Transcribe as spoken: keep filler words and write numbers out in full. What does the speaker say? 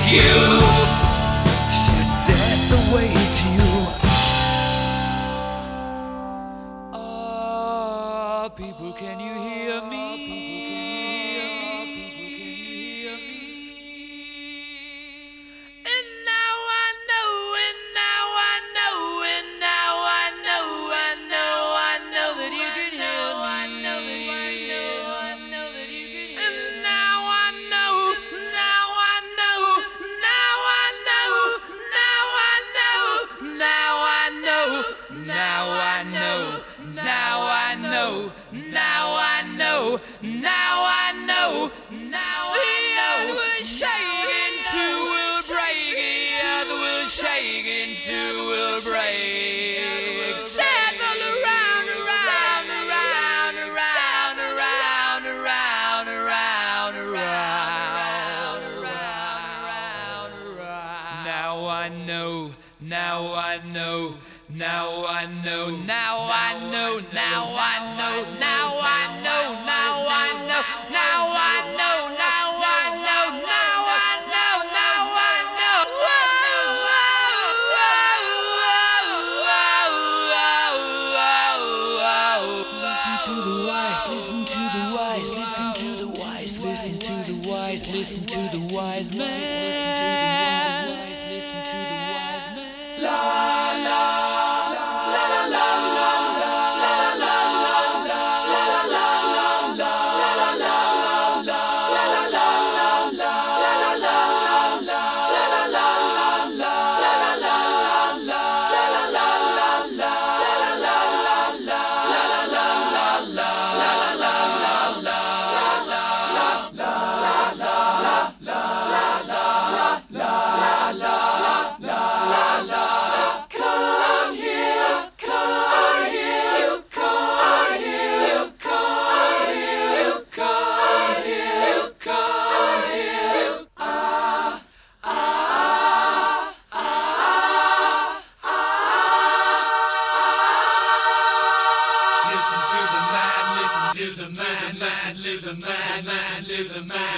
you. Should death await you? Oh, people, can you hear me? Now I know, now I know, now I know, now I know, now I know. The earth will shake and two will break, the earth will shake and two will break. Shadows all around, around, around, around, around, around, around, around, around, around. Now I know, now I know. Now I know, now I know, now I know, now I know, now I know, now I know, now I know, now I know, now I know. Listen to the wise, listen to the wise, listen to the wise, listen to the wise, listen to the wise man. Listen to the wise man. La la. Listen to the man, listen to the man, listen to the man, listen to the man.